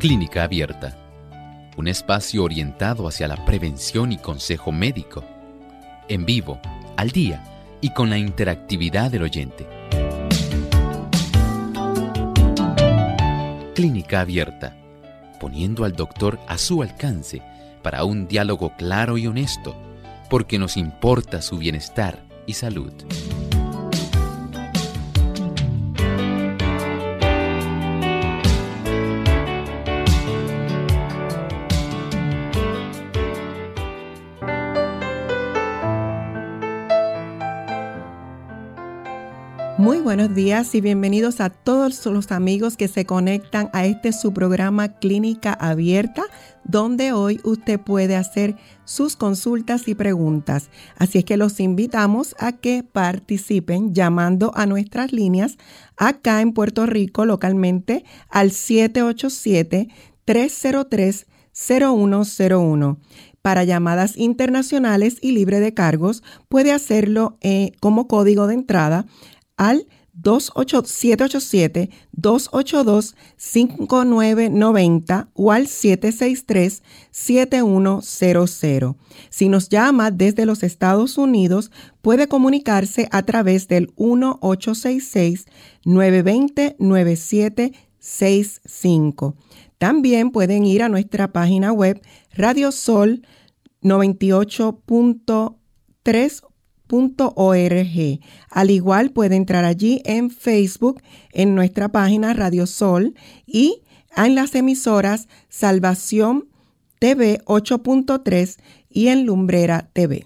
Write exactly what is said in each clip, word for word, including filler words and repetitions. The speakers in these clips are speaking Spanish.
Clínica Abierta, un espacio orientado hacia la prevención y consejo médico, en vivo, al día y con la interactividad del oyente. Clínica Abierta, poniendo al doctor a su alcance para un diálogo claro y honesto, porque nos importa su bienestar y salud. Muy buenos días y bienvenidos a todos los amigos que se conectan a este su programa Clínica Abierta, donde hoy usted puede hacer sus consultas y preguntas. Así es que los invitamos a que participen llamando a nuestras líneas acá en Puerto Rico localmente al siete ocho siete, tres cero tres, cero uno cero uno. Para llamadas internacionales y libre de cargos, puede hacerlo eh, como código de entrada al siete ocho siete, dos ocho dos, cinco nueve nueve cero o al siete seis tres, siete uno cero cero. Si nos llama desde los Estados Unidos, puede comunicarse a través del uno ocho seis seis, nueve dos cero, nueve siete seis cinco. También pueden ir a nuestra página web Radiosol noventa y ocho punto tres punto org. Al igual puede entrar allí en Facebook, en nuestra página Radio Sol y en las emisoras Salvación T V ocho punto tres y en Lumbrera T V.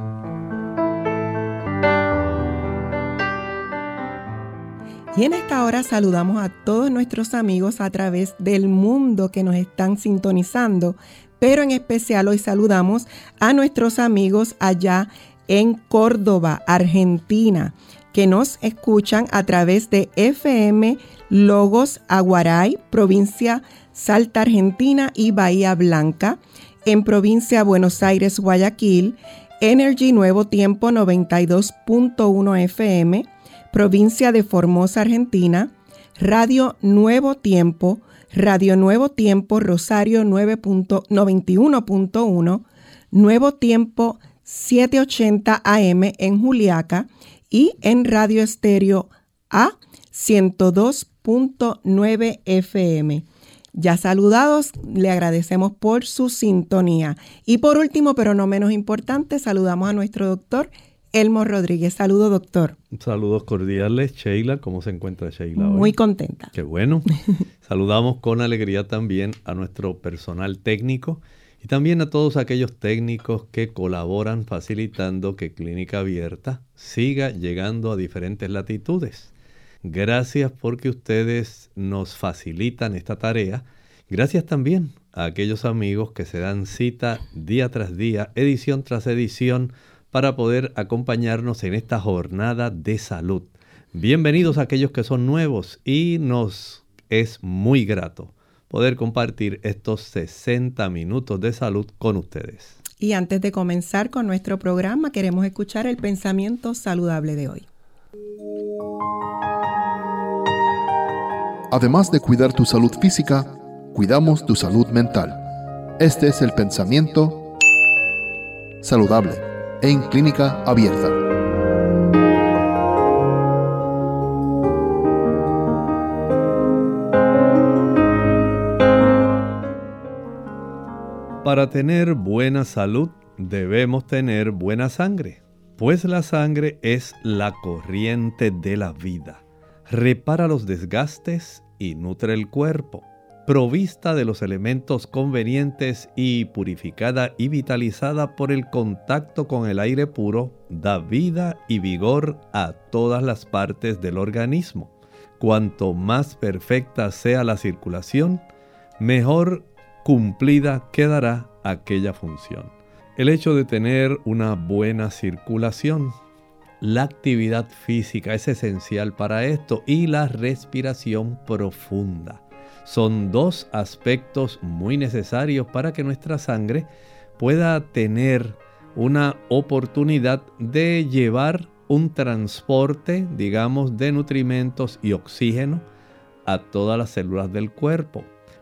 Y en esta hora saludamos a todos nuestros amigos a través del mundo que nos están sintonizando, pero en especial hoy saludamos a nuestros amigos allá en Córdoba, Argentina, que nos escuchan a través de F M Logos Aguaray, provincia Salta, Argentina y Bahía Blanca, en provincia Buenos Aires, Guayaquil, Energy Nuevo Tiempo noventa y dos punto uno F M, provincia de Formosa, Argentina, Radio Nuevo Tiempo, Radio Nuevo Tiempo Rosario noventa y uno punto uno, Nuevo Tiempo setecientos ochenta A M en Juliaca y en Radio Estéreo A ciento dos punto nueve F M. Ya saludados, le agradecemos por su sintonía. Y por último, pero no menos importante, saludamos a nuestro doctor Elmo Rodríguez. Saludo, doctor. Saludos cordiales, Sheila. ¿Cómo se encuentra Sheila hoy? Muy contenta. Qué bueno. Saludamos con alegría también a nuestro personal técnico y también a todos aquellos técnicos que colaboran facilitando que Clínica Abierta siga llegando a diferentes latitudes. Gracias porque ustedes nos facilitan esta tarea. Gracias también a aquellos amigos que se dan cita día tras día, edición tras edición, para poder acompañarnos en esta jornada de salud. Bienvenidos a aquellos que son nuevos y nos es muy grato poder compartir estos sesenta minutos de salud con ustedes. Y antes de comenzar con nuestro programa, queremos escuchar el pensamiento saludable de hoy. Además de cuidar tu salud física, cuidamos tu salud mental. Este es el pensamiento saludable en Clínica Abierta. Para tener buena salud debemos tener buena sangre, pues la sangre es la corriente de la vida. Repara los desgastes y nutre el cuerpo. Provista de los elementos convenientes y purificada y vitalizada por el contacto con el aire puro, da vida y vigor a todas las partes del organismo. Cuanto más perfecta sea la circulación, mejor cumplida quedará aquella función. El hecho de tener una buena circulación, la actividad física es esencial para esto y la respiración profunda. Son dos aspectos muy necesarios para que nuestra sangre pueda tener una oportunidad de llevar un transporte, digamos, de nutrimentos y oxígeno a todas las células del cuerpo.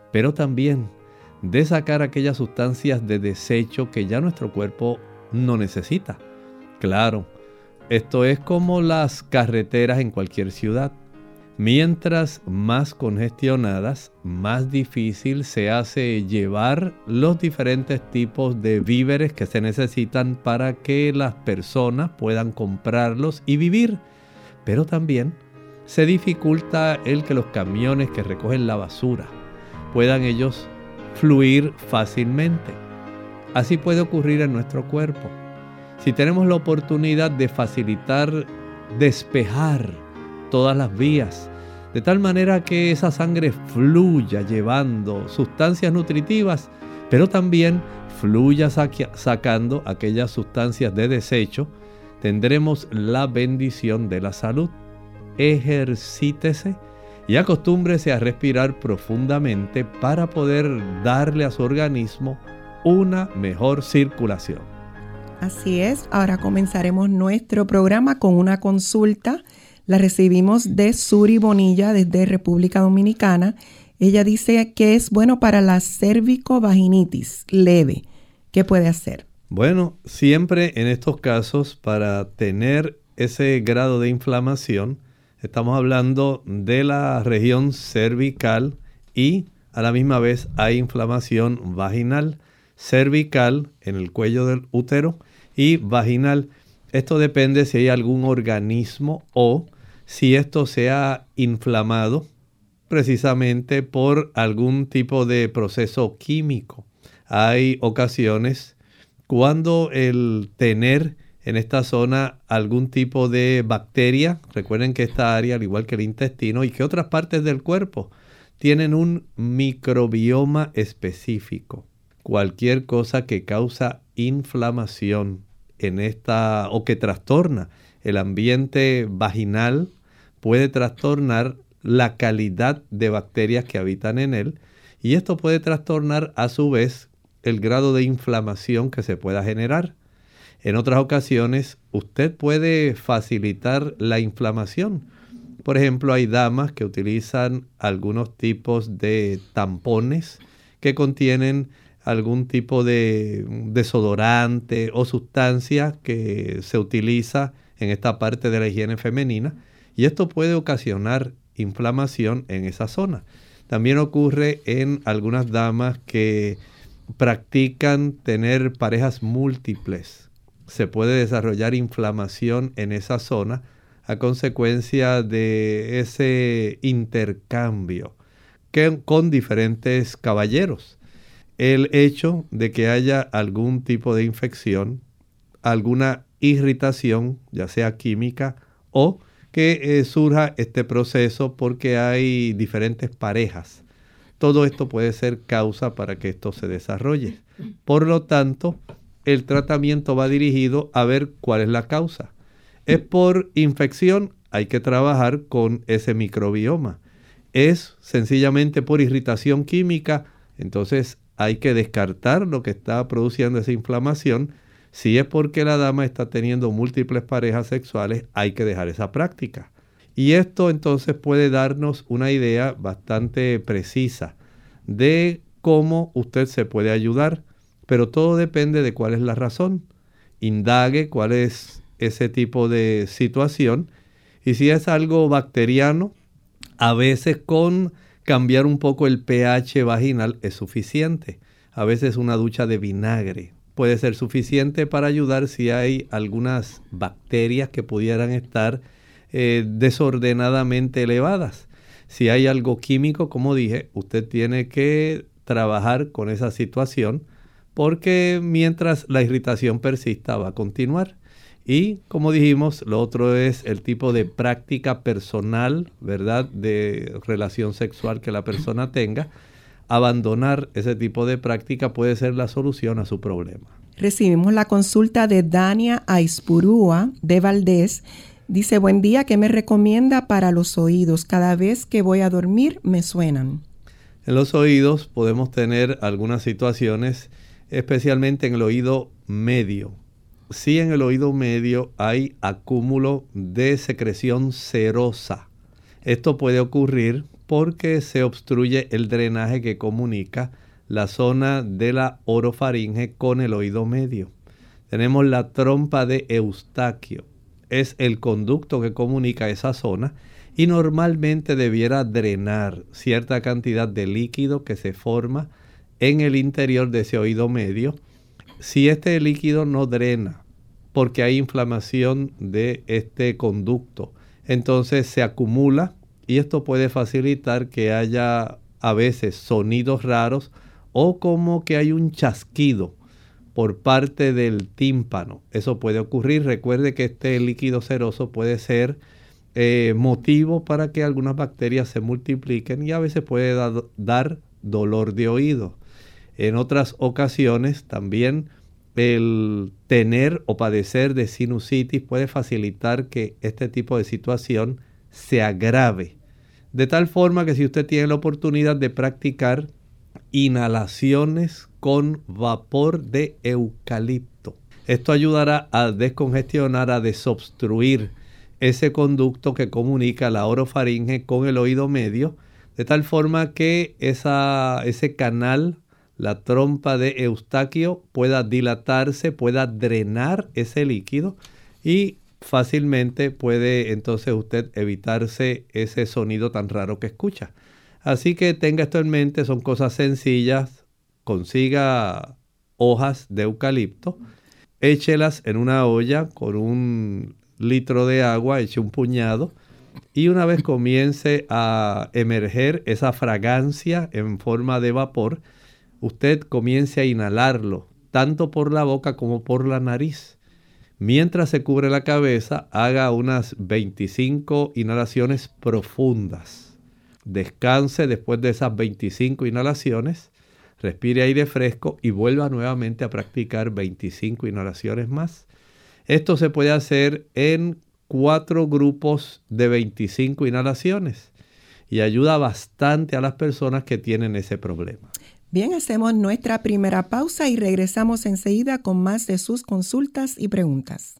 pero también de sacar aquellas sustancias de desecho que ya nuestro cuerpo no necesita. Claro, esto es como las carreteras en cualquier ciudad. Mientras más congestionadas, más difícil se hace llevar los diferentes tipos de víveres que se necesitan para que las personas puedan comprarlos y vivir. Pero también se dificulta el que los camiones que recogen la basura puedan ellos fluir fácilmente. Así puede ocurrir en nuestro cuerpo. Si tenemos la oportunidad de facilitar, despejar todas las vías, de tal manera que esa sangre fluya llevando sustancias nutritivas, pero también fluya saque, sacando aquellas sustancias de desecho, tendremos la bendición de la salud. Ejercítese y acostúmbrese a respirar profundamente para poder darle a su organismo una mejor circulación. Así es, ahora comenzaremos nuestro programa con una consulta. La recibimos de Suri Bonilla desde República Dominicana. Ella dice que es bueno para la cervicovaginitis leve. ¿Qué puede hacer? Bueno, siempre en estos casos, para tener ese grado de inflamación, estamos hablando de la región cervical y a la misma vez hay inflamación vaginal, cervical en el cuello del útero y vaginal. Esto depende si hay algún organismo o si esto se ha inflamado precisamente por algún tipo de proceso químico. Hay ocasiones cuando el tener en esta zona algún tipo de bacteria, recuerden que esta área, al igual que el intestino y que otras partes del cuerpo, tienen un microbioma específico. Cualquier cosa que causa inflamación en esta o que trastorna el ambiente vaginal puede trastornar la calidad de bacterias que habitan en él y esto puede trastornar a su vez el grado de inflamación que se pueda generar. En otras ocasiones usted puede facilitar la inflamación. Por ejemplo, hay damas que utilizan algunos tipos de tampones que contienen algún tipo de desodorante o sustancia que se utiliza en esta parte de la higiene femenina y esto puede ocasionar inflamación en esa zona. También ocurre en algunas damas que practican tener parejas múltiples. Se puede desarrollar inflamación en esa zona a consecuencia de ese intercambio que, con diferentes caballeros. El hecho de que haya algún tipo de infección, alguna irritación, ya sea química, o que eh, surja este proceso porque hay diferentes parejas. Todo esto puede ser causa para que esto se desarrolle. Por lo tanto, el tratamiento va dirigido a ver cuál es la causa. Es por infección, hay que trabajar con ese microbioma. Es sencillamente por irritación química, entonces hay que descartar lo que está produciendo esa inflamación. Si es porque la dama está teniendo múltiples parejas sexuales, hay que dejar esa práctica. Y esto entonces puede darnos una idea bastante precisa de cómo usted se puede ayudar, pero todo depende de cuál es la razón. Indague cuál es ese tipo de situación y si es algo bacteriano, a veces con cambiar un poco el pH vaginal es suficiente. A veces una ducha de vinagre puede ser suficiente para ayudar si hay algunas bacterias que pudieran estar eh, desordenadamente elevadas. Si hay algo químico, como dije, usted tiene que trabajar con esa situación porque mientras la irritación persista va a continuar. Y como dijimos, lo otro es el tipo de práctica personal, ¿verdad?, de relación sexual que la persona tenga. Abandonar ese tipo de práctica puede ser la solución a su problema. Recibimos la consulta de Dania Aispurúa de Valdés. Dice, buen día, ¿qué me recomienda para los oídos? Cada vez que voy a dormir me suenan. En los oídos podemos tener algunas situaciones, especialmente en el oído medio. Si en el oído medio hay acúmulo de secreción cerosa, Esto puede ocurrir porque se obstruye el drenaje que comunica la zona de la orofaringe con el oído medio. Tenemos la trompa de Eustaquio. Es el conducto que comunica esa zona y normalmente debiera drenar cierta cantidad de líquido que se forma en el interior de ese oído medio. Si este líquido no drena porque hay inflamación de este conducto, entonces se acumula y esto puede facilitar que haya a veces sonidos raros o como que hay un chasquido por parte del tímpano. Eso puede ocurrir. Recuerde que este líquido ceroso puede ser eh, motivo para que algunas bacterias se multipliquen y a veces puede da, dar dolor de oído. En otras ocasiones también el tener o padecer de sinusitis puede facilitar que este tipo de situación se agrave. De tal forma que si usted tiene la oportunidad de practicar inhalaciones con vapor de eucalipto, esto ayudará a descongestionar, a desobstruir ese conducto que comunica la orofaringe con el oído medio, de tal forma que esa, ese canal, la trompa de Eustaquio, pueda dilatarse, pueda drenar ese líquido y fácilmente puede entonces usted evitarse ese sonido tan raro que escucha. Así que tenga esto en mente, son cosas sencillas. Consiga hojas de eucalipto, échelas en una olla con un litro de agua, eche un puñado y una vez comience a emerger esa fragancia en forma de vapor, usted comience a inhalarlo tanto por la boca como por la nariz. Mientras se cubre la cabeza, haga unas veinticinco inhalaciones profundas. Descanse después de esas veinticinco inhalaciones, respire aire fresco y vuelva nuevamente a practicar veinticinco inhalaciones más. Esto se puede hacer en cuatro grupos de veinticinco inhalaciones y ayuda bastante a las personas que tienen ese problema. Bien, hacemos nuestra primera pausa y regresamos enseguida con más de sus consultas y preguntas.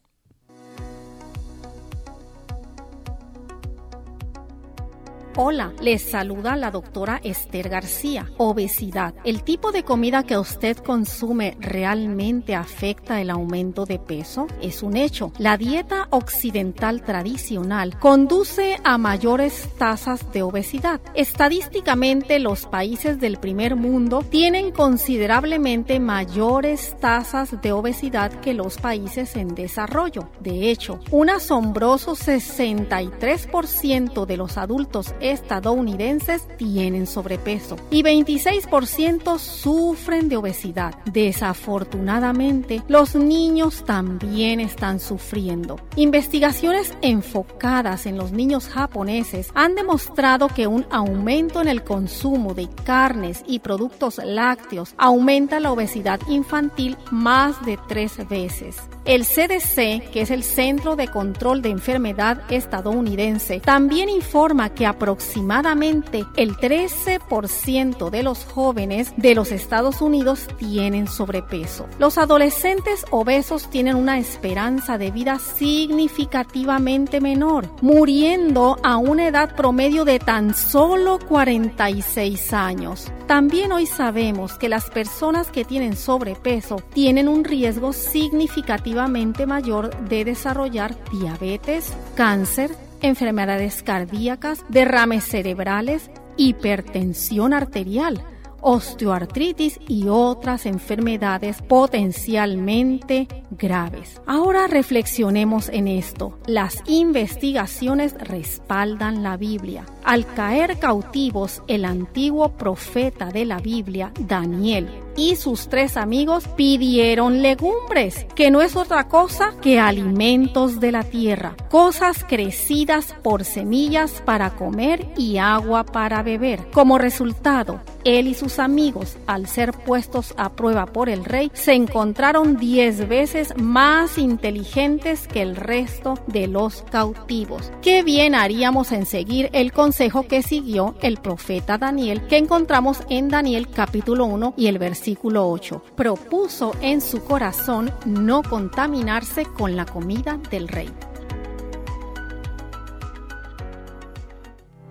Hola, les saluda la doctora Esther García. Obesidad. ¿El tipo de comida que usted consume realmente afecta el aumento de peso? Es un hecho. La dieta occidental tradicional conduce a mayores tasas de obesidad. Estadísticamente, los países del primer mundo tienen considerablemente mayores tasas de obesidad que los países en desarrollo. De hecho, un asombroso sesenta y tres por ciento de los adultos estadounidenses tienen sobrepeso y veintiséis por ciento sufren de obesidad. Desafortunadamente, los niños también están sufriendo. Investigaciones enfocadas en los niños japoneses han demostrado que un aumento en el consumo de carnes y productos lácteos aumenta la obesidad infantil más de tres veces. El C D C, que es el Centro de Control de Enfermedad estadounidense, también informa que aproximadamente el trece por ciento de los jóvenes de los Estados Unidos tienen sobrepeso. Los adolescentes obesos tienen una esperanza de vida significativamente menor, muriendo a una edad promedio de tan solo cuarenta y seis años. También hoy sabemos que las personas que tienen sobrepeso tienen un riesgo significativamente mayor de desarrollar diabetes, cáncer, enfermedades cardíacas, derrames cerebrales, hipertensión arterial, osteoartritis y otras enfermedades potencialmente graves. Ahora reflexionemos en esto. Las investigaciones respaldan la Biblia. Al caer cautivos, el antiguo profeta de la Biblia, Daniel, y sus tres amigos pidieron legumbres, que no es otra cosa que alimentos de la tierra, cosas crecidas por semillas para comer y agua para beber. Como resultado, él y sus amigos, al ser puestos a prueba por el rey, se encontraron diez veces más inteligentes que el resto de los cautivos. Qué bien haríamos en seguir el consejo que siguió el profeta Daniel, que encontramos en Daniel capítulo uno y el versículo ocho. Propuso en su corazón no contaminarse con la comida del rey.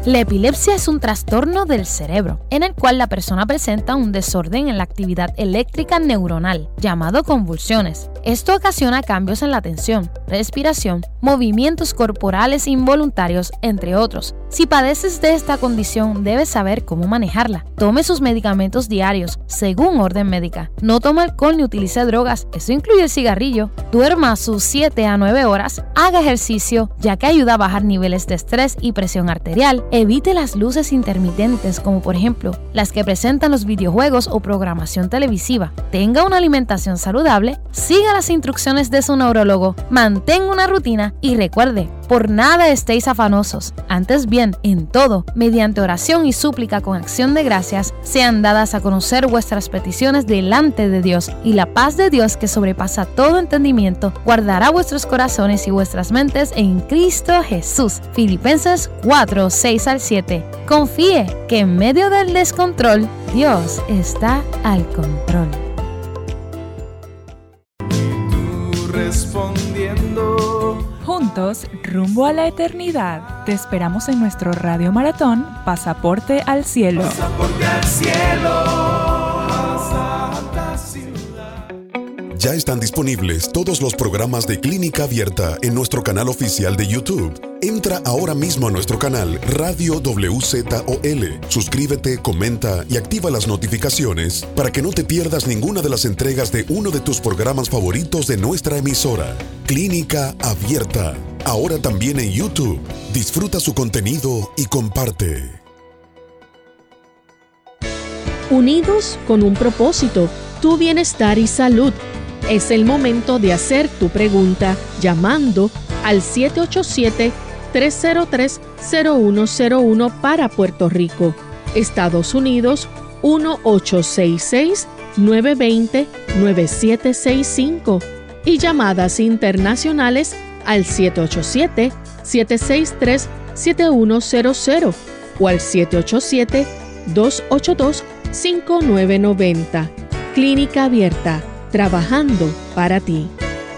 La epilepsia es un trastorno del cerebro, en el cual la persona presenta un desorden en la actividad eléctrica neuronal, llamado convulsiones. Esto ocasiona cambios en la atención, respiración, movimientos corporales involuntarios, entre otros. Si padeces de esta condición, debes saber cómo manejarla. Tome sus medicamentos diarios, según orden médica. No tome alcohol ni utilice drogas, eso incluye el cigarrillo. Duerma sus siete a nueve horas, haga ejercicio, ya que ayuda a bajar niveles de estrés y presión arterial. Evite las luces intermitentes, como por ejemplo las que presentan los videojuegos o programación televisiva. Tenga una alimentación saludable, siga las instrucciones de su neurólogo, mantenga una rutina y recuerde, por nada estéis afanosos. Antes bien, en todo, mediante oración y súplica con acción de gracias, sean dadas a conocer vuestras peticiones delante de Dios, y la paz de Dios, que sobrepasa todo entendimiento, guardará vuestros corazones y vuestras mentes en Cristo Jesús. Filipenses cuatro, seis al siete. Confíe que en medio del descontrol, Dios está al control. Tú respondiendo. Juntos, rumbo a la eternidad. Te esperamos en nuestro Radio Maratón Pasaporte al Cielo. Pasaporte al cielo. Santa ciudad. Ya están disponibles todos los programas de Clínica Abierta en nuestro canal oficial de YouTube. Entra ahora mismo a nuestro canal Radio W Z O L. Suscríbete, comenta y activa las notificaciones para que no te pierdas ninguna de las entregas de uno de tus programas favoritos de nuestra emisora. Clínica Abierta, ahora también en YouTube. Disfruta su contenido y comparte. Unidos con un propósito, tu bienestar y salud. Es el momento de hacer tu pregunta llamando al siete ocho siete, tres cero tres, cero uno cero uno para Puerto Rico, Estados Unidos uno ocho seis seis, nueve dos cero, nueve siete seis cinco y llamadas internacionales al siete ocho siete, siete seis tres, siete uno cero cero o al siete ocho siete, dos ocho dos, cinco nueve nueve cero. Clínica Abierta, trabajando para ti.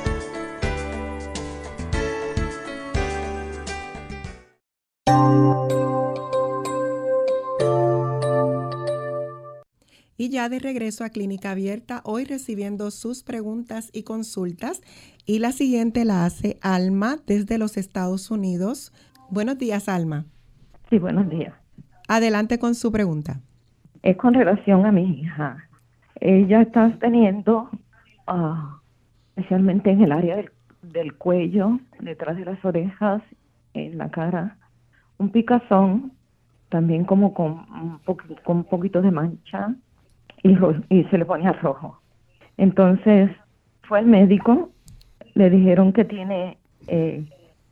Y ya de regreso a Clínica Abierta, hoy recibiendo sus preguntas y consultas. Y la siguiente la hace Alma desde los Estados Unidos. Buenos días, Alma. Sí, buenos días. Adelante con su pregunta. Es con relación a mi hija. Ella está teniendo, uh, especialmente en el área del, del cuello, detrás de las orejas, en la cara, un picazón, también como con un, po- con un poquito de mancha, y, ro- y se le ponía rojo. Entonces fue al médico, le dijeron que tiene eh,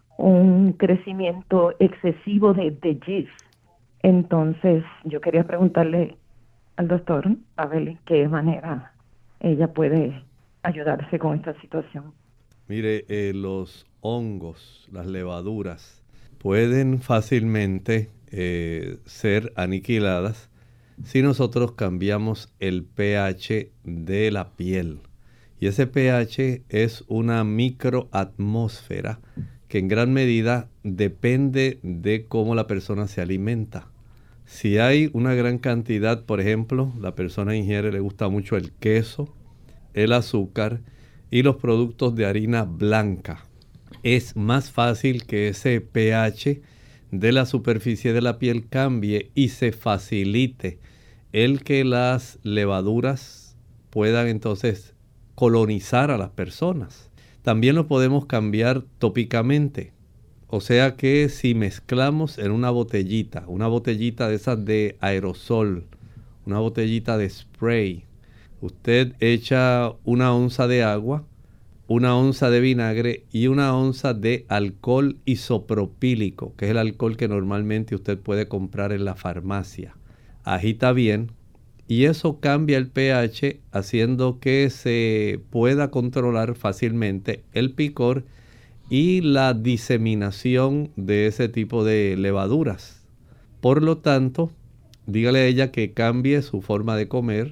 un crecimiento excesivo de, de gis. Entonces yo quería preguntarle al doctor a ver de qué manera ella puede ayudarse con esta situación. Mire, eh, los hongos, las levaduras, pueden fácilmente eh, ser aniquiladas si nosotros cambiamos el pH de la piel. Y ese pH es una microatmósfera que en gran medida depende de cómo la persona se alimenta. Si hay una gran cantidad, por ejemplo, la persona ingiere, le gusta mucho el queso, el azúcar y los productos de harina blanca, es más fácil que ese pH de la superficie de la piel cambie y se facilite el que las levaduras puedan entonces colonizar a las personas. También lo podemos cambiar tópicamente. O sea que si mezclamos en una botellita, una botellita de esas de aerosol, una botellita de spray, usted echa una onza de agua, una onza de vinagre y una onza de alcohol isopropílico, que es el alcohol que normalmente usted puede comprar en la farmacia. Agita bien y eso cambia el pH, haciendo que se pueda controlar fácilmente el picor y la diseminación de ese tipo de levaduras. Por lo tanto, dígale a ella que cambie su forma de comer,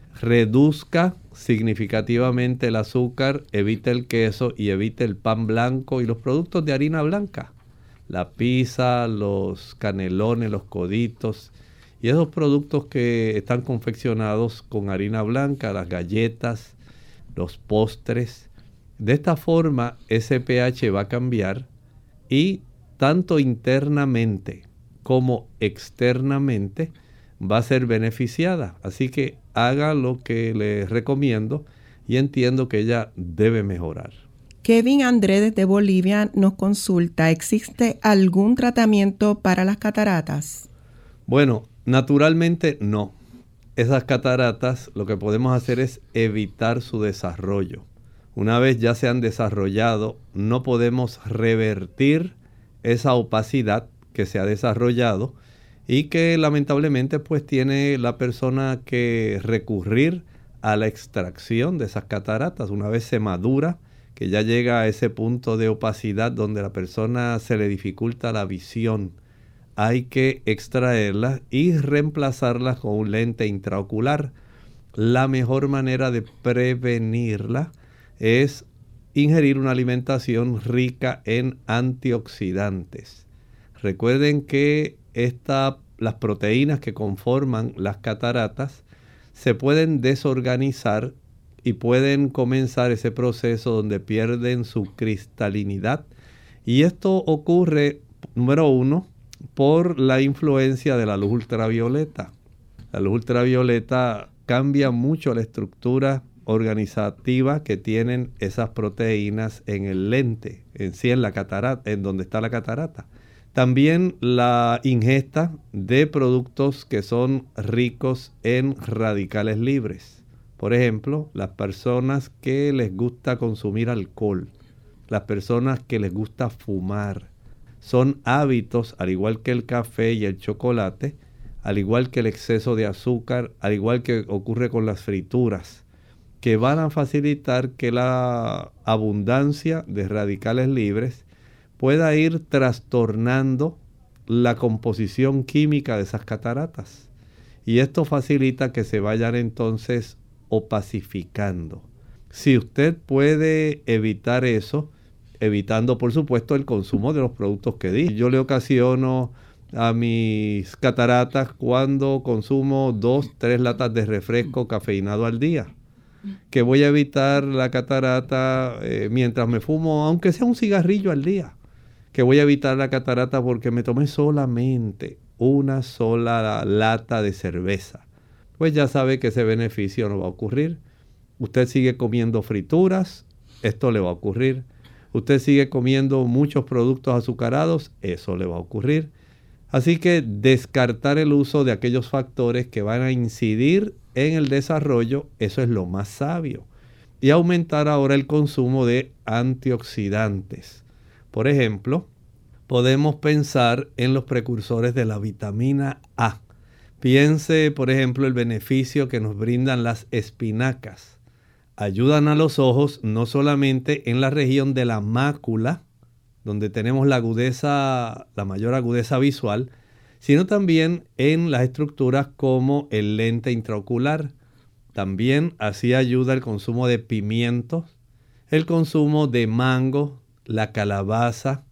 reduzca significativamente el azúcar, evite el queso y evite el pan blanco y los productos de harina blanca. la pizza, los canelones, los coditos y esos productos que están confeccionados con harina blanca, las galletas, los postres. De esta forma ese pH va a cambiar y tanto internamente como externamente va a ser beneficiada. Así que haga lo que le recomiendo y entiendo que ella debe mejorar. Kevin Andrés desde Bolivia nos consulta, ¿existe algún tratamiento para las cataratas? Bueno, naturalmente no. Esas cataratas lo que podemos hacer es evitar su desarrollo. Una vez ya se han desarrollado, no podemos revertir esa opacidad que se ha desarrollado y que lamentablemente pues tiene la persona que recurrir a la extracción de esas cataratas. Una vez se madura, que ya llega a ese punto de opacidad donde a la persona se le dificulta la visión, hay que extraerlas y reemplazarlas con un lente intraocular. La mejor manera de prevenirla es ingerir una alimentación rica en antioxidantes. Recuerden que esta, las proteínas que conforman las cataratas se pueden desorganizar y pueden comenzar ese proceso donde pierden su cristalinidad. Y esto ocurre, número uno, por la influencia de la luz ultravioleta. La luz ultravioleta cambia mucho la estructura organizativa que tienen esas proteínas en el lente, en sí en la catarata, en donde está la catarata. También la ingesta de productos que son ricos en radicales libres. Por ejemplo, las personas que les gusta consumir alcohol, las personas que les gusta fumar, son hábitos, al igual que el café y el chocolate, al igual que el exceso de azúcar, al igual que ocurre con las frituras, que van a facilitar que la abundancia de radicales libres pueda ir trastornando la composición química de esas cataratas. Y esto facilita que se vayan entonces opacificando. Si usted puede evitar eso, evitando por supuesto el consumo de los productos que di. Yo le ocasiono a mis cataratas cuando consumo dos, tres latas de refresco cafeinado al día. Que voy a evitar la catarata eh, mientras me fumo, aunque sea un cigarrillo al día. Que voy a evitar la catarata porque me tomé solamente una sola lata de cerveza. Pues ya sabe que ese beneficio no va a ocurrir. Usted sigue comiendo frituras, esto le va a ocurrir. Usted sigue comiendo muchos productos azucarados, eso le va a ocurrir. Así que descartar el uso de aquellos factores que van a incidir en el desarrollo, eso es lo más sabio. Y aumentar ahora el consumo de antioxidantes. Por ejemplo, podemos pensar en los precursores de la vitamina A. Piense, por ejemplo, el beneficio que nos brindan las espinacas. Ayudan a los ojos no solamente en la región de la mácula, donde tenemos la agudeza, la mayor agudeza visual, sino también en las estructuras como el lente intraocular. También así ayuda el consumo de pimientos, el consumo de mango, la calabaza,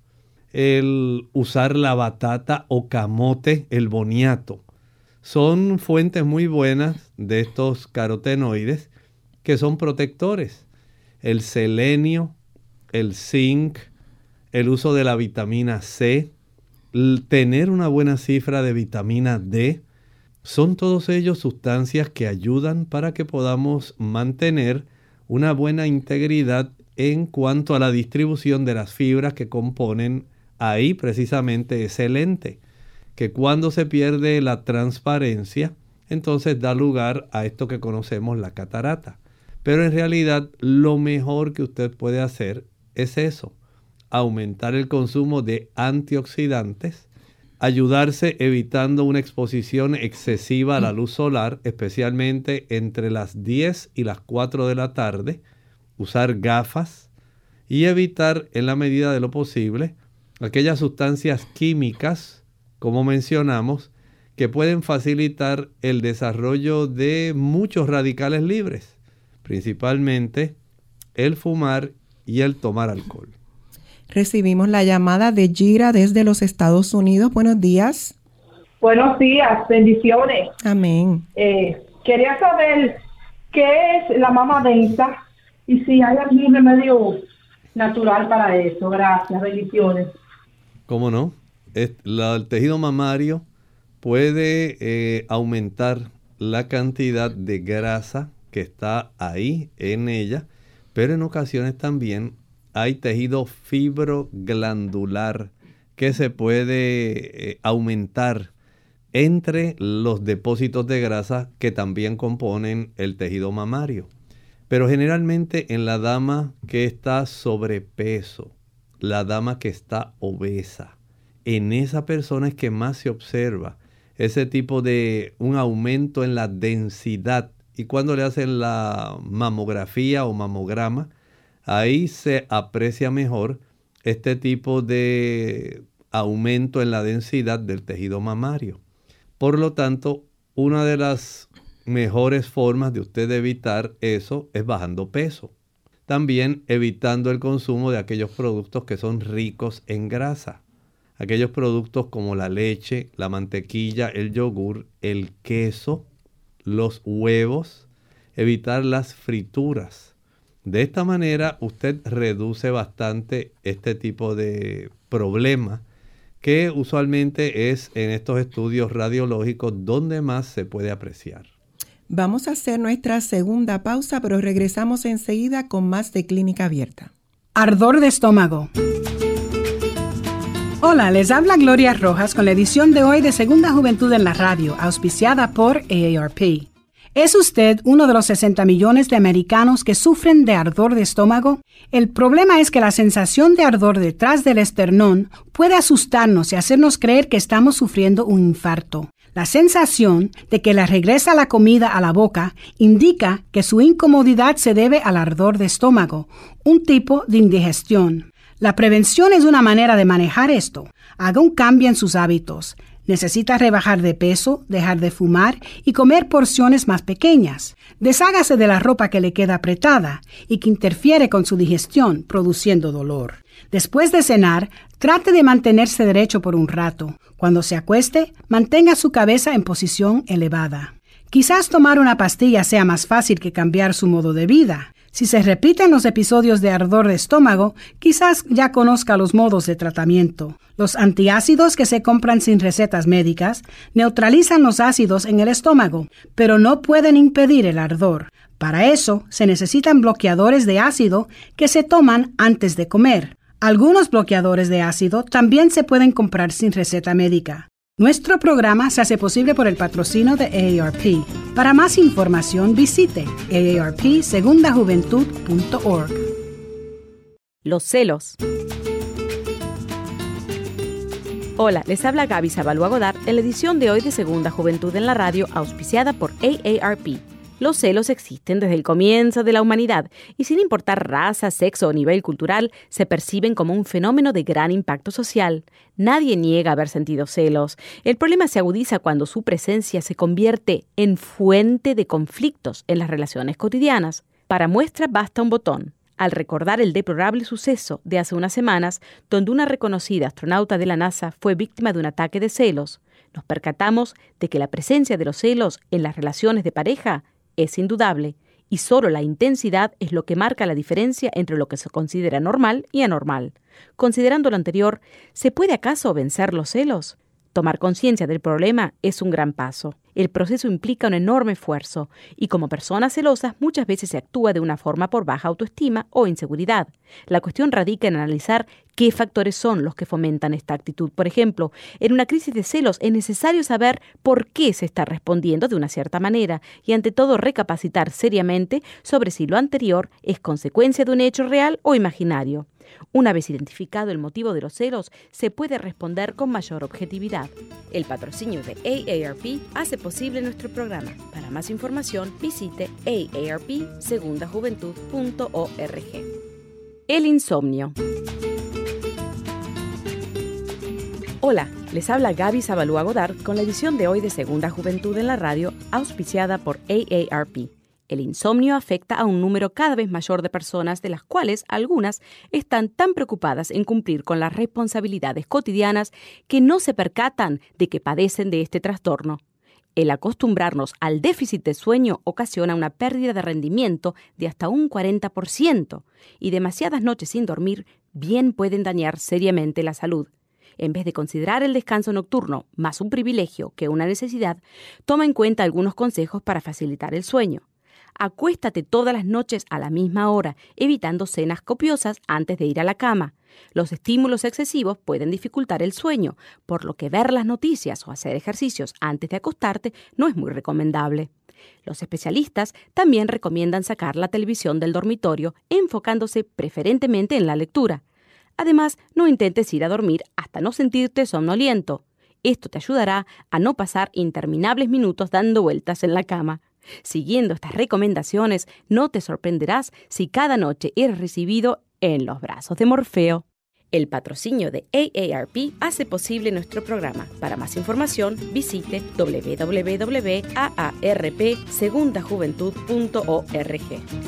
el usar la batata o camote, el boniato. Son fuentes muy buenas de estos carotenoides que son protectores. El selenio, el zinc, el uso de la vitamina C, el tener una buena cifra de vitamina D, son todos ellos sustancias que ayudan para que podamos mantener una buena integridad en cuanto a la distribución de las fibras que componen ahí precisamente ese lente, que cuando se pierde la transparencia, entonces da lugar a esto que conocemos la catarata. Pero en realidad lo mejor que usted puede hacer es eso, aumentar el consumo de antioxidantes, ayudarse evitando una exposición excesiva a la luz solar, especialmente entre las diez y las cuatro de la tarde, usar gafas y evitar en la medida de lo posible aquellas sustancias químicas, como mencionamos, que pueden facilitar el desarrollo de muchos radicales libres, principalmente el fumar y el tomar alcohol. Recibimos la llamada de Gira desde los Estados Unidos. Buenos días. Buenos días, bendiciones. Amén. Eh, quería saber qué es la mama densa y si hay algún remedio natural para eso. Gracias, bendiciones. ¿Cómo no? Es, la, el tejido mamario puede eh, aumentar la cantidad de grasa que está ahí en ella, pero en ocasiones también hay tejido fibroglandular que se puede eh, aumentar entre los depósitos de grasa que también componen el tejido mamario. Pero generalmente en la dama que está sobrepeso, la dama que está obesa, en esa persona es que más se observa ese tipo de un aumento en la densidad. Y cuando le hacen la mamografía o mamograma, ahí se aprecia mejor este tipo de aumento en la densidad del tejido mamario. Por lo tanto, una de las mejores formas de usted evitar eso es bajando peso. También evitando el consumo de aquellos productos que son ricos en grasa. Aquellos productos como la leche, la mantequilla, el yogur, el queso, los huevos. Evitar las frituras. De esta manera usted reduce bastante este tipo de problema que usualmente es en estos estudios radiológicos donde más se puede apreciar. Vamos a hacer nuestra segunda pausa, pero regresamos enseguida con más de Clínica Abierta. Ardor de estómago. Hola, les habla Gloria Rojas con la edición de hoy de Segunda Juventud en la Radio, auspiciada por A A R P. ¿Es usted uno de los sesenta millones de americanos que sufren de ardor de estómago? El problema es que la sensación de ardor detrás del esternón puede asustarnos y hacernos creer que estamos sufriendo un infarto. La sensación de que le regresa la comida a la boca indica que su incomodidad se debe al ardor de estómago, un tipo de indigestión. La prevención es una manera de manejar esto. Haga un cambio en sus hábitos. Necesita rebajar de peso, dejar de fumar y comer porciones más pequeñas. Deshágase de la ropa que le queda apretada y que interfiere con su digestión, produciendo dolor. Después de cenar, trate de mantenerse derecho por un rato. Cuando se acueste, mantenga su cabeza en posición elevada. Quizás tomar una pastilla sea más fácil que cambiar su modo de vida. Si se repiten los episodios de ardor de estómago, quizás ya conozca los modos de tratamiento. Los antiácidos que se compran sin recetas médicas neutralizan los ácidos en el estómago, pero no pueden impedir el ardor. Para eso, se necesitan bloqueadores de ácido que se toman antes de comer. Algunos bloqueadores de ácido también se pueden comprar sin receta médica. Nuestro programa se hace posible por el patrocinio de A A R P. Para más información, visite A A R P segunda juventud punto org. Los celos. Hola, les habla Gaby Zabalúa Godard en la edición de hoy de Segunda Juventud en la Radio, auspiciada por A A R P. Los celos existen desde el comienzo de la humanidad y sin importar raza, sexo o nivel cultural, se perciben como un fenómeno de gran impacto social. Nadie niega haber sentido celos. El problema se agudiza cuando su presencia se convierte en fuente de conflictos en las relaciones cotidianas. Para muestra basta un botón. Al recordar el deplorable suceso de hace unas semanas, donde una reconocida astronauta de la NASA fue víctima de un ataque de celos, nos percatamos de que la presencia de los celos en las relaciones de pareja es indudable, y solo la intensidad es lo que marca la diferencia entre lo que se considera normal y anormal. Considerando lo anterior, ¿se puede acaso vencer los celos? Tomar conciencia del problema es un gran paso. El proceso implica un enorme esfuerzo, y como personas celosas muchas veces se actúa de una forma por baja autoestima o inseguridad. La cuestión radica en analizar qué factores son los que fomentan esta actitud. Por ejemplo, en una crisis de celos es necesario saber por qué se está respondiendo de una cierta manera y ante todo recapacitar seriamente sobre si lo anterior es consecuencia de un hecho real o imaginario. Una vez identificado el motivo de los celos, se puede responder con mayor objetividad. El patrocinio de A A R P hace posible nuestro programa. Para más información, visite A A R P segunda juventud punto org. El insomnio. Hola, les habla Gaby Zabalúa Godard con la edición de hoy de Segunda Juventud en la Radio, auspiciada por A A R P. El insomnio afecta a un número cada vez mayor de personas, de las cuales algunas están tan preocupadas en cumplir con las responsabilidades cotidianas que no se percatan de que padecen de este trastorno. El acostumbrarnos al déficit de sueño ocasiona una pérdida de rendimiento de hasta un cuarenta por ciento y demasiadas noches sin dormir bien pueden dañar seriamente la salud. En vez de considerar el descanso nocturno más un privilegio que una necesidad, toma en cuenta algunos consejos para facilitar el sueño. Acuéstate todas las noches a la misma hora, evitando cenas copiosas antes de ir a la cama. Los estímulos excesivos pueden dificultar el sueño, por lo que ver las noticias o hacer ejercicios antes de acostarte no es muy recomendable. Los especialistas también recomiendan sacar la televisión del dormitorio, enfocándose preferentemente en la lectura. Además, no intentes ir a dormir hasta no sentirte somnoliento. Esto te ayudará a no pasar interminables minutos dando vueltas en la cama. Siguiendo estas recomendaciones, no te sorprenderás si cada noche eres recibido en los brazos de Morfeo. El patrocinio de A A R P hace posible nuestro programa. Para más información, visite doble u doble u doble u punto a a r p segunda juventud punto org.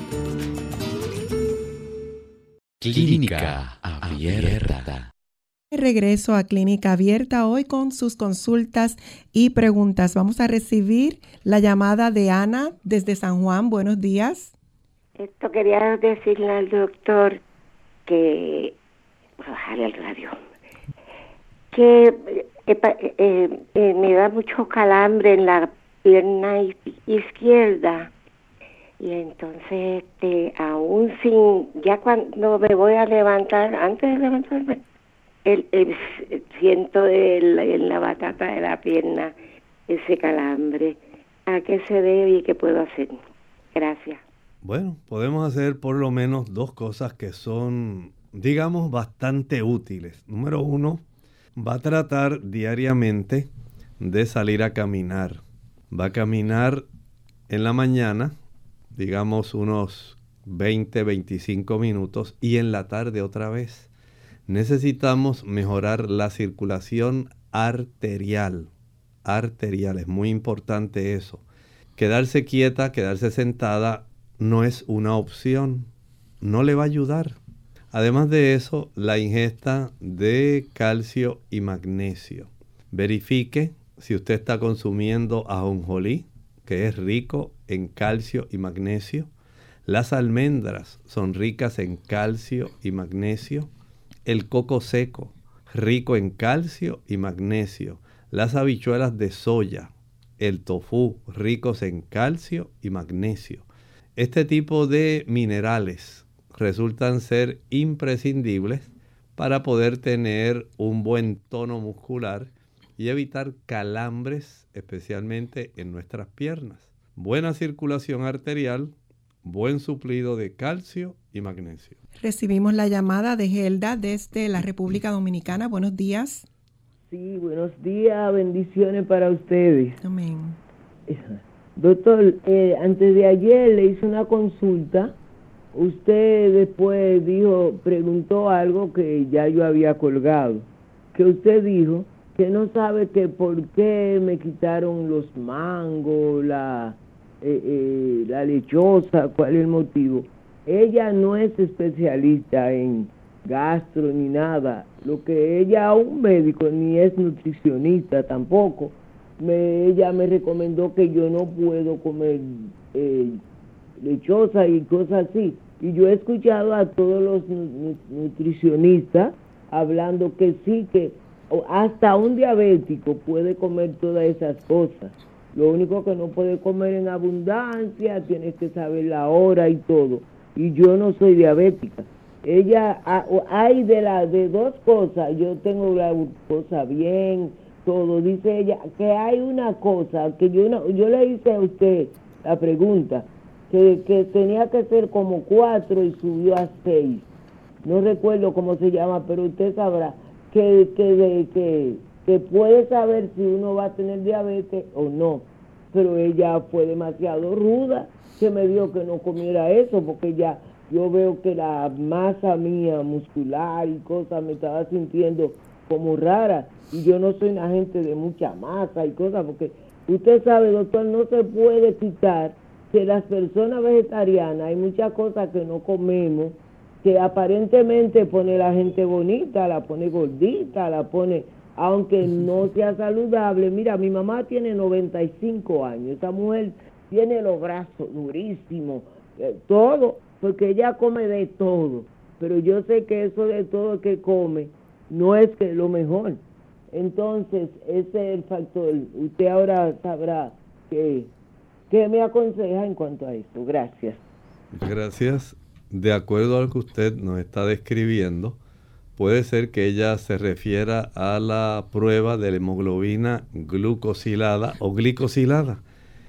Clínica Abierta. Regreso a Clínica Abierta hoy con sus consultas y preguntas. Vamos a recibir la llamada de Ana desde San Juan. Buenos días. Esto quería decirle al doctor que... bajarle al radio. Que eh, eh, eh, me da mucho calambre en la pierna izquierda. Y entonces, este, aún sin... ya cuando me voy a levantar, antes de levantarme, el, el, siento el, en la batata de la pierna ese calambre. ¿A qué se debe y qué puedo hacer? Gracias. Bueno, podemos hacer por lo menos dos cosas que son, digamos, bastante útiles. Número uno, va a tratar diariamente de salir a caminar. Va a caminar en la mañana, digamos unos veinte, veinticinco minutos, y en la tarde otra vez. Necesitamos mejorar la circulación arterial. Arterial, es muy importante eso. Quedarse quieta, quedarse sentada no es una opción. No le va a ayudar. Además de eso, la ingesta de calcio y magnesio. Verifique si usted está consumiendo ajonjolí, que es rico en calcio y magnesio. Las almendras son ricas en calcio y magnesio. El coco seco, rico en calcio y magnesio. Las habichuelas de soya, el tofú, ricos en calcio y magnesio. Este tipo de minerales resultan ser imprescindibles para poder tener un buen tono muscular y evitar calambres, especialmente en nuestras piernas. Buena circulación arterial, buen suplido de calcio y magnesio. Recibimos la llamada de Gelda desde la República Dominicana. Buenos días. Sí, buenos días, bendiciones para ustedes. Amén. Doctor, eh, antes de ayer le hice una consulta. Usted después dijo, preguntó algo que ya yo había colgado. Que usted dijo que no sabe que por qué me quitaron los mangos, la, eh, eh, la lechosa, cuál es el motivo. Ella no es especialista en gastro ni nada. Lo que ella, un médico, ni es nutricionista tampoco. Me, ella me recomendó que yo no puedo comer eh, lechosa y cosas así. Y yo he escuchado a todos los nu- nutricionistas hablando que sí, que hasta un diabético puede comer todas esas cosas. Lo único que no puede comer en abundancia, tienes que saber la hora y todo. Y yo no soy diabética. Ella, hay de las de dos cosas, yo tengo la cosa bien, todo. Dice ella que hay una cosa que yo no, yo le hice a usted la pregunta, que, que tenía que ser como cuatro y subió a seis. No recuerdo cómo se llama, pero usted sabrá que, que, de, que, que puede saber si uno va a tener diabetes o no. Pero ella fue demasiado ruda, que me dijo que no comiera eso, porque ya yo veo que la masa mía muscular y cosas me estaba sintiendo como rara. Y yo no soy una gente de mucha masa y cosas, porque usted sabe, doctor, no se puede quitar que las personas vegetarianas, hay muchas cosas que no comemos, que aparentemente pone la gente bonita, la pone gordita, la pone, aunque no sea saludable. Mira, mi mamá tiene noventa y cinco años, esta mujer tiene los brazos durísimos, eh, todo, porque ella come de todo, pero yo sé que eso de todo que come no es que lo mejor. Entonces, ese es el factor. Usted ahora sabrá que, que me aconseja en cuanto a esto. Gracias. Gracias. De acuerdo a lo que usted nos está describiendo, puede ser que ella se refiera a la prueba de la hemoglobina glucosilada o glicosilada.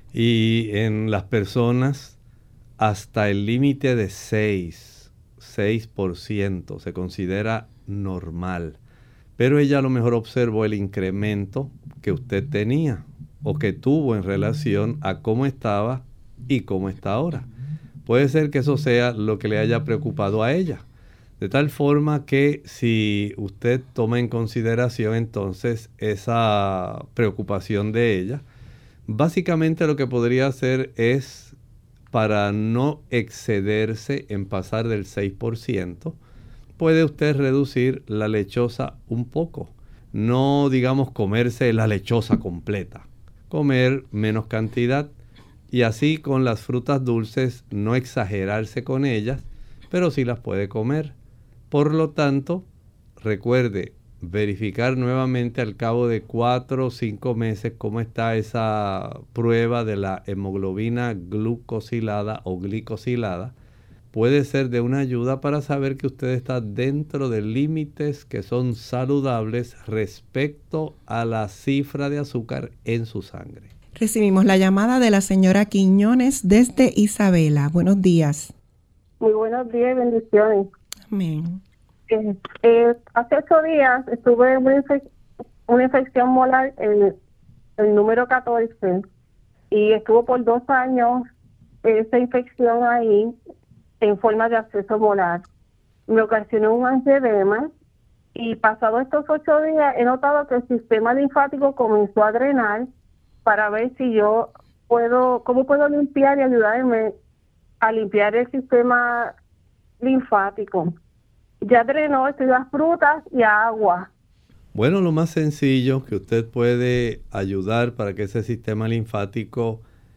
Y en las personas hasta el límite de seis por ciento se considera normal. Pero ella a lo mejor observó el incremento que usted tenía o que tuvo en relación a cómo estaba y cómo está ahora. Puede ser que eso sea lo que le haya preocupado a ella. De tal forma que si usted toma en consideración entonces esa preocupación de ella, básicamente lo que podría hacer es, para no excederse en pasar del seis por ciento, puede usted reducir la lechosa un poco. No, digamos, comerse la lechosa completa. Comer menos cantidad. Y así con las frutas dulces, no exagerarse con ellas, pero sí las puede comer. Por lo tanto, recuerde verificar nuevamente al cabo de cuatro o cinco meses cómo está esa prueba de la hemoglobina glucosilada o glicosilada. Puede ser de una ayuda para saber que usted está dentro de límites que son saludables respecto a la cifra de azúcar en su sangre. Recibimos la llamada de la señora Quiñones desde Isabela. Buenos días. Muy buenos días y bendiciones. Amén. Eh, eh, hace ocho días estuve en una, infe- una infección molar en el número catorce y estuvo por dos años esa infección ahí en forma de absceso molar. Me ocasionó un angioedema y pasado estos ocho días he notado que el sistema linfático comenzó a drenar para ver si yo puedo, cómo puedo limpiar y ayudarme a limpiar el sistema linfático. Ya drenó, estoy a frutas y a agua. Bueno, lo más sencillo que usted puede ayudar para que ese sistema linfático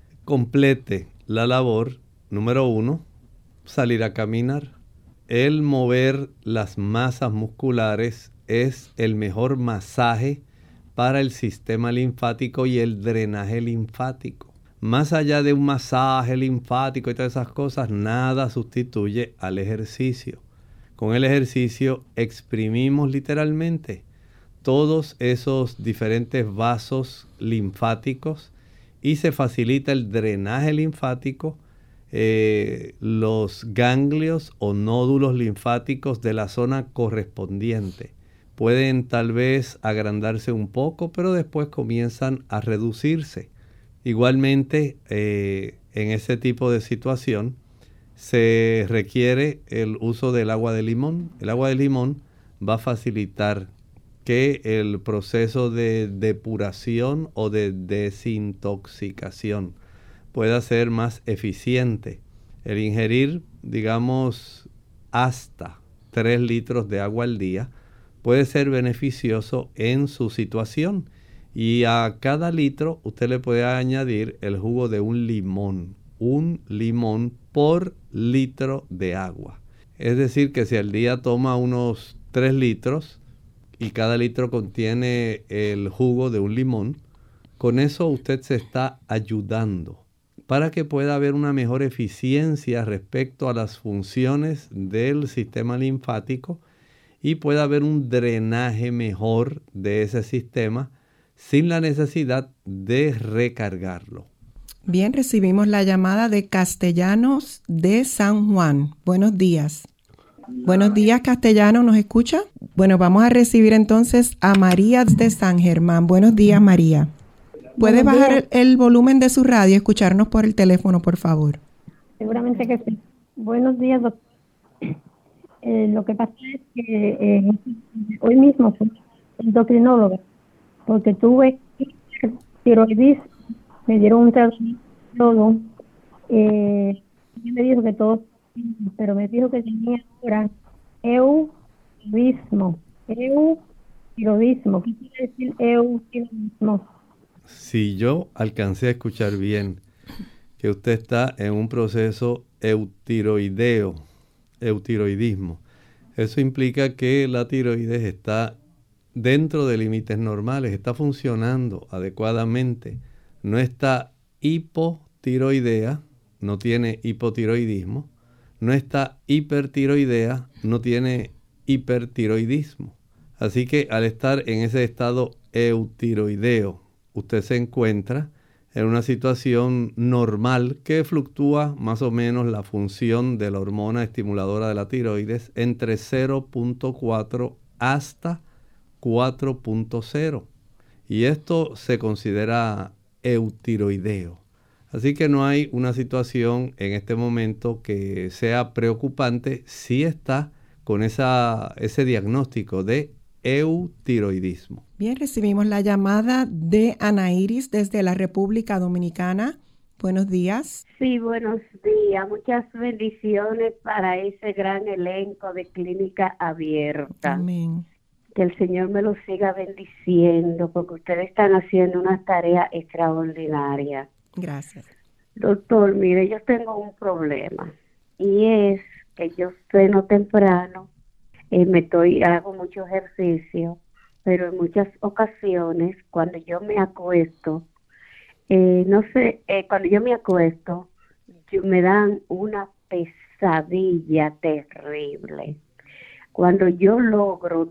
complete la labor, número uno, salir a caminar. El mover las masas musculares es el mejor masaje para el sistema linfático y el drenaje linfático. Más allá de un masaje linfático y todas esas cosas, nada sustituye al ejercicio. Con el ejercicio exprimimos literalmente todos esos diferentes vasos linfáticos y se facilita el drenaje linfático, eh, los ganglios o nódulos linfáticos de la zona correspondiente. Pueden tal vez agrandarse un poco, pero después comienzan a reducirse. Igualmente, eh, en ese tipo de situación, se requiere el uso del agua de limón. El agua de limón va a facilitar que el proceso de depuración o de desintoxicación pueda ser más eficiente. El ingerir, digamos, hasta tres litros de agua al día puede ser beneficioso en su situación. Y a cada litro usted le puede añadir el jugo de un limón. Un limón por litro de agua. Es decir, que si al día toma unos tres litros y cada litro contiene el jugo de un limón, con eso usted se está ayudando para que pueda haber una mejor eficiencia respecto a las funciones del sistema linfático y pueda haber un drenaje mejor de ese sistema sin la necesidad de recargarlo. Bien, recibimos la llamada de Castellanos de San Juan. Buenos días. Buenos días, Castellanos, ¿nos escucha? Bueno, vamos a recibir entonces a María de San Germán. Buenos días, María. ¿Puede bajar el, el volumen de su radio y escucharnos por el teléfono, por favor? Seguramente que sí. Buenos días, doctor. Eh, lo que pasa es que eh, hoy mismo soy endocrinóloga porque tuve tiroides. Me dieron un tratamiento Eh, me dijo que todo, pero me dijo que tenía ahora eutiroidismo. Eutiroidismo. ¿Qué quiere decir eutiroidismo? Si yo alcancé a escuchar bien que usted está en un proceso eutiroideo, eutiroidismo, eso implica que la tiroides está dentro de límites normales, está funcionando adecuadamente, no está hipotiroidea, no tiene hipotiroidismo, no está hipertiroidea, no tiene hipertiroidismo. Así que al estar en ese estado eutiroideo, usted se encuentra en una situación normal que fluctúa más o menos la función de la hormona estimuladora de la tiroides entre cero punto cuatro hasta cuatro punto cero. Y esto se considera eutiroideo. Así que no hay una situación en este momento que sea preocupante si está con esa, ese diagnóstico de eutiroidismo. Bien, recibimos la llamada de Ana Iris desde la República Dominicana. Buenos días. Sí, buenos días. Muchas bendiciones para ese gran elenco de Clínica Abierta. Amén. Que el Señor me lo siga bendiciendo porque ustedes están haciendo una tarea extraordinaria. Gracias. Doctor, mire, yo tengo un problema y es que yo ceno temprano, eh, me estoy, hago mucho ejercicio, pero en muchas ocasiones cuando yo me acuesto, eh, no sé, eh, cuando yo me acuesto, yo, me dan una pesadilla terrible. Cuando yo logro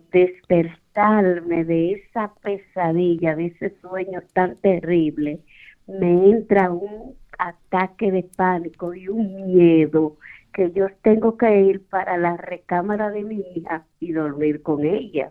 despertarme de esa pesadilla, de ese sueño tan terrible, me entra un ataque de pánico y un miedo que yo tengo que ir para la recámara de mi hija y dormir con ella.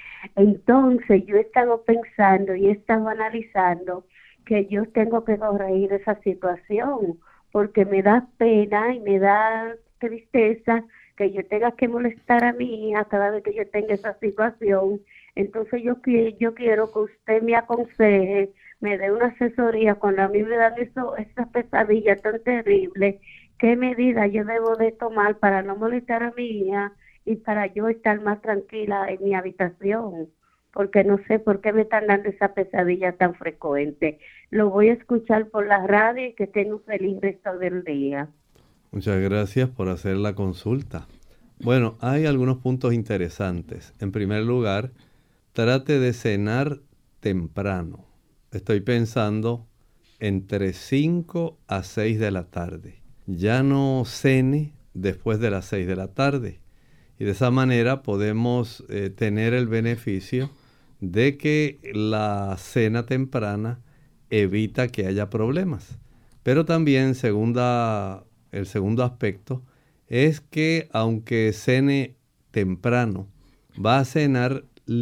Entonces yo he estado pensando y he estado analizando que yo tengo que corregir esa situación porque me da pena y me da tristeza que yo tenga que molestar a mi hija cada vez que yo tenga esa situación. Entonces yo, yo quiero que usted me aconseje, me dé una asesoría cuando a mí me dan eso, esas pesadillas tan terribles, qué medidas yo debo de tomar para no molestar a mi hija y para yo estar más tranquila en mi habitación, porque no sé por qué me están dando esa pesadilla tan frecuente. Lo voy a escuchar por la radio y que tenga un feliz resto del día. Muchas gracias por hacer la consulta. Bueno, hay algunos puntos interesantes. En primer lugar, trate de cenar temprano. Estoy pensando entre cinco a seis de la tarde. Ya no cene después de las seis de la tarde. Y de esa manera podemos eh, tener el beneficio de que la cena temprana evita que haya problemas. Pero también, segunda... el segundo aspecto es que aunque cene temprano, va a cenar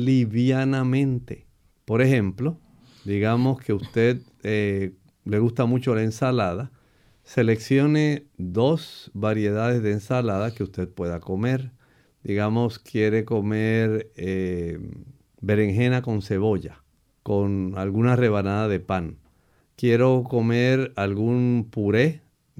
livianamente. Por ejemplo, digamos que usted eh, le gusta mucho la ensalada, seleccione dos variedades de ensalada que usted pueda comer. Digamos, quiere comer eh, berenjena con cebolla, con alguna rebanada de pan. Quiero comer algún puré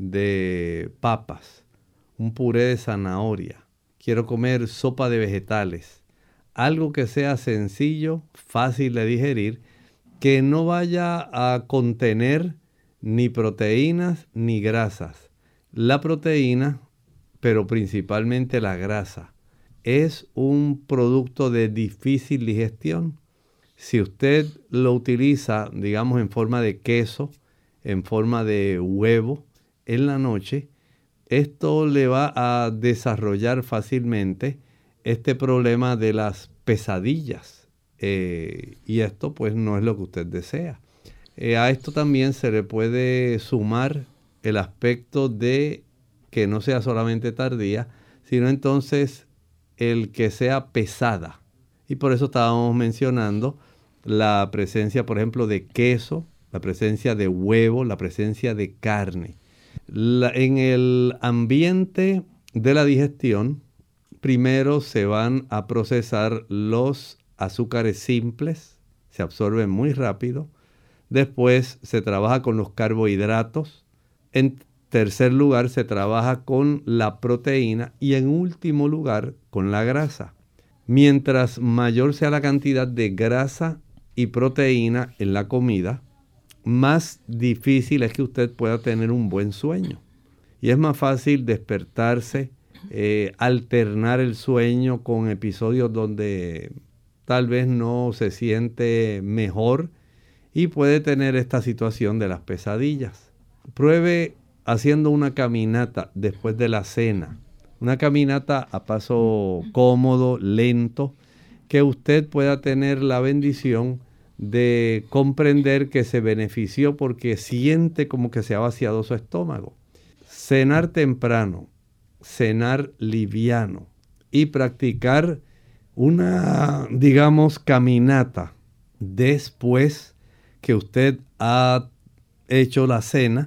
de papas, un puré de zanahoria. Quiero comer sopa de vegetales. Algo que sea sencillo, fácil de digerir, que no vaya a contener ni proteínas ni grasas. La proteína, pero principalmente la grasa, es un producto de difícil digestión. Si usted lo utiliza, digamos, en forma de queso, en forma de huevo, en la noche, esto le va a desarrollar fácilmente este problema de las pesadillas. Eh, y esto pues no es lo que usted desea. Eh, a esto también se le puede sumar el aspecto de que no sea solamente tardía, sino entonces el que sea pesada. Y por eso estábamos mencionando la presencia, por ejemplo, de queso, la presencia de huevo, la presencia de carne. La, en el ambiente de la digestión, primero se van a procesar los azúcares simples, se absorben muy rápido. Después se trabaja con los carbohidratos. En tercer lugar se trabaja con la proteína y en último lugar con la grasa. Mientras mayor sea la cantidad de grasa y proteína en la comida, más difícil es que usted pueda tener un buen sueño. Y es más fácil despertarse, eh, alternar el sueño con episodios donde tal vez no se siente mejor y puede tener esta situación de las pesadillas. Pruebe haciendo una caminata después de la cena. Una caminata a paso cómodo, lento, que usted pueda tener la bendición de comprender que se benefició porque siente como que se ha vaciado su estómago. Cenar temprano, cenar liviano y practicar una, digamos, caminata después que usted ha hecho la cena,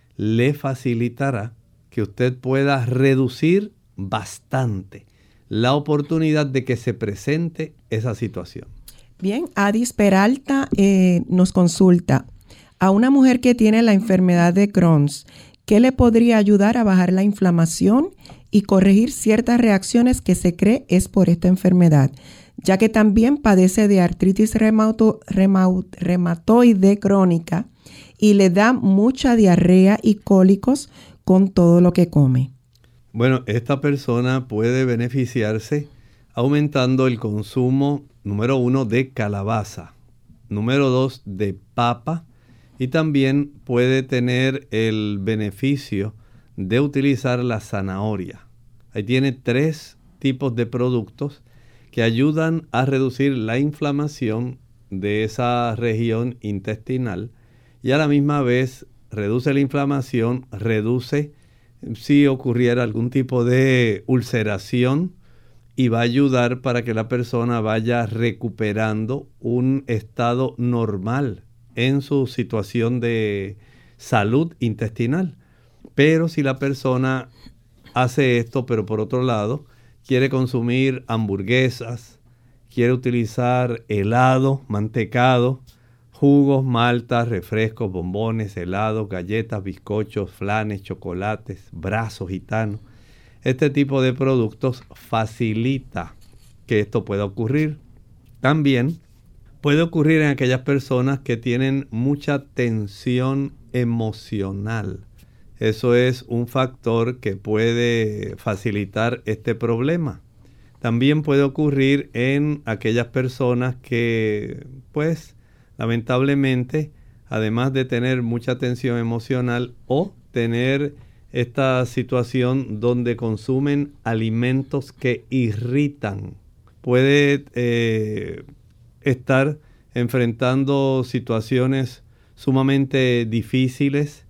le facilitará que usted pueda reducir bastante la oportunidad de que se presente esa situación. Bien, Adis Peralta eh, nos consulta a una mujer que tiene la enfermedad de Crohn's, ¿qué le podría ayudar a bajar la inflamación y corregir ciertas reacciones que se cree es por esta enfermedad? Ya que también padece de artritis reumato, reuma, reumatoide crónica y le da mucha diarrea y cólicos con todo lo que come. Bueno, esta persona puede beneficiarse aumentando el consumo, número uno, de calabaza, número dos, de papa, y también puede tener el beneficio de utilizar la zanahoria. Ahí tiene tres tipos de productos que ayudan a reducir la inflamación de esa región intestinal y a la misma vez reduce la inflamación, reduce si ocurriera algún tipo de ulceración y va a ayudar para que la persona vaya recuperando un estado normal en su situación de salud intestinal. Pero si la persona hace esto, pero por otro lado quiere consumir hamburguesas, quiere utilizar helado, mantecado, jugos, maltas, refrescos, bombones, helados, galletas, bizcochos, flanes, chocolates, brazos gitanos. Este tipo de productos facilita que esto pueda ocurrir. También puede ocurrir en aquellas personas que tienen mucha tensión emocional. Eso es un factor que puede facilitar este problema. También puede ocurrir en aquellas personas que, pues, lamentablemente, además de tener mucha tensión emocional o tener esta situación donde consumen alimentos que irritan, puede eh, estar enfrentando situaciones sumamente difíciles,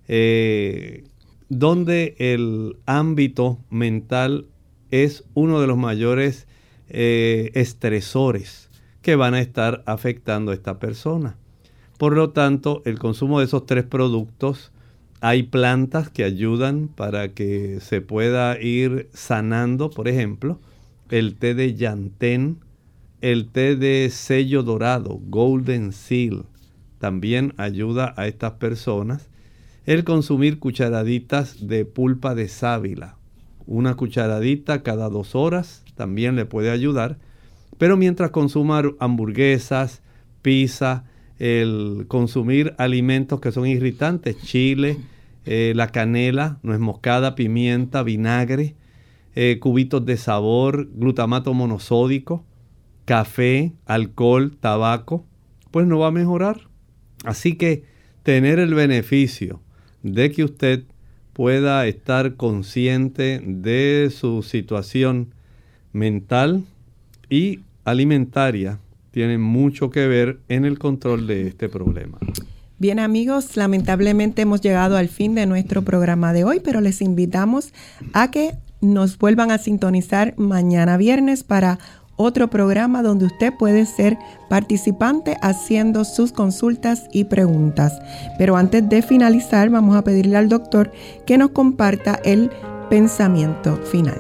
eh, donde el ámbito mental es uno de los mayores eh, estresores que van a estar afectando a esta persona. Por lo tanto, el consumo de esos tres productos, hay plantas que ayudan para que se pueda ir sanando. Por ejemplo, el té de llantén, el té de sello dorado, golden seal, también ayuda a estas personas. El consumir cucharaditas de pulpa de sábila, una cucharadita cada dos horas también le puede ayudar. Pero mientras consuma hamburguesas, pizza, el consumir alimentos que son irritantes, chile, eh, la canela, nuez moscada, pimienta, vinagre, eh, cubitos de sabor, glutamato monosódico, café, alcohol, tabaco, pues no va a mejorar. Así que tener el beneficio de que usted pueda estar consciente de su situación mental y alimentaria tiene mucho que ver en el control de este problema. Bien, amigos, lamentablemente hemos llegado al fin de nuestro programa de hoy, pero les invitamos a que nos vuelvan a sintonizar mañana viernes para otro programa donde usted puede ser participante haciendo sus consultas y preguntas. Pero antes de finalizar, vamos a pedirle al doctor que nos comparta el pensamiento final.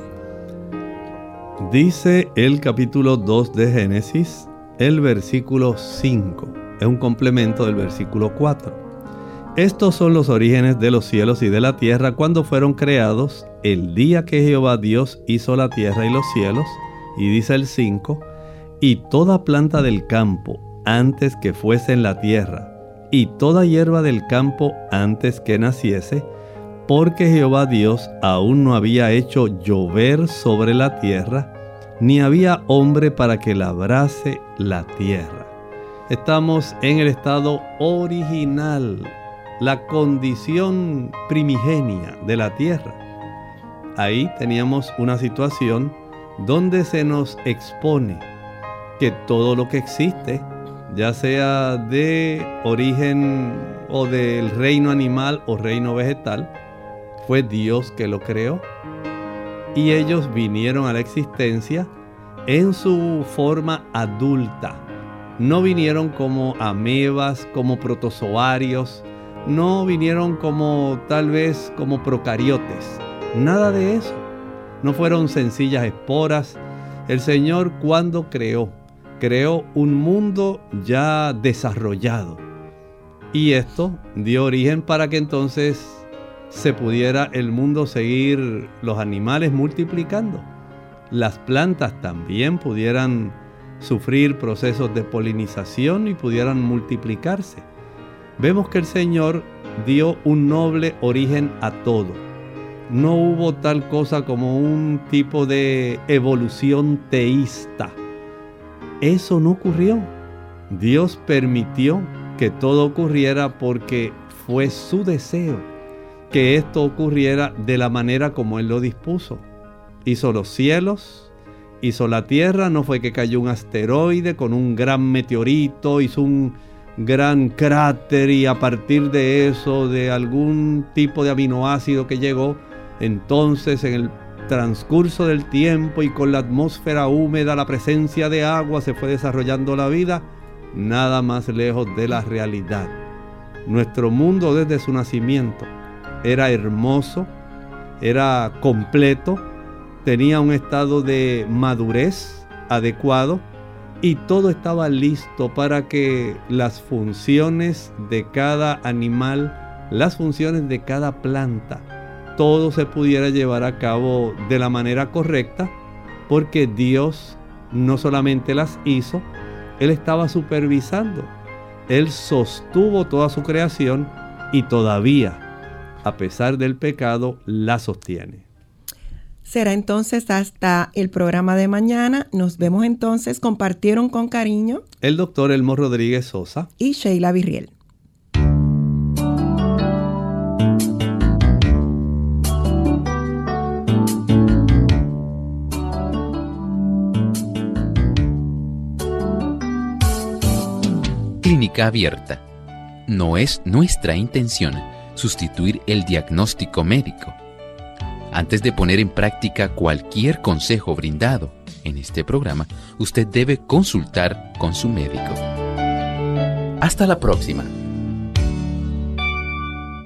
Dice el capítulo dos de Génesis, el versículo cinco, es un complemento del versículo cuatro. Estos son los orígenes de los cielos y de la tierra cuando fueron creados el día que Jehová Dios hizo la tierra y los cielos. Y dice el cinco, y toda planta del campo antes que fuese en la tierra, y toda hierba del campo antes que naciese, porque Jehová Dios aún no había hecho llover sobre la tierra, ni había hombre para que labrase la tierra. Estamos en el estado original, la condición primigenia de la tierra. Ahí teníamos una situación donde se nos expone que todo lo que existe, ya sea de origen o del reino animal o reino vegetal, fue Dios que lo creó. Y ellos vinieron a la existencia en su forma adulta. No vinieron como amebas, como protozoarios, no vinieron como tal vez como procariotes. Nada de eso. No fueron sencillas esporas. El Señor, cuando creó, creó un mundo ya desarrollado. Y esto dio origen para que entonces se pudiera el mundo seguir, los animales multiplicando. Las plantas también pudieran sufrir procesos de polinización y pudieran multiplicarse. Vemos que el Señor dio un noble origen a todo. No hubo tal cosa como un tipo de evolución teísta. Eso no ocurrió. Dios permitió que todo ocurriera porque fue su deseo que esto ocurriera de la manera como Él lo dispuso. Hizo los cielos, hizo la tierra, no fue que cayó un asteroide con un gran meteorito, hizo un gran cráter y a partir de eso, de algún tipo de aminoácido que llegó, entonces en el transcurso del tiempo y con la atmósfera húmeda, la presencia de agua, se fue desarrollando la vida. Nada más lejos de la realidad. Nuestro mundo desde su nacimiento era hermoso, era completo, tenía un estado de madurez adecuado y todo estaba listo para que las funciones de cada animal, las funciones de cada planta, todo se pudiera llevar a cabo de la manera correcta, porque Dios no solamente las hizo, Él estaba supervisando. Él sostuvo toda su creación y todavía, a pesar del pecado, la sostiene. Será entonces hasta el programa de mañana. Nos vemos entonces. Compartieron con cariño el doctor Elmo Rodríguez Sosa y Sheila Virriel. Clínica Abierta. No es nuestra intención sustituir el diagnóstico médico. Antes de poner en práctica cualquier consejo brindado en este programa, usted debe consultar con su médico. Hasta la próxima.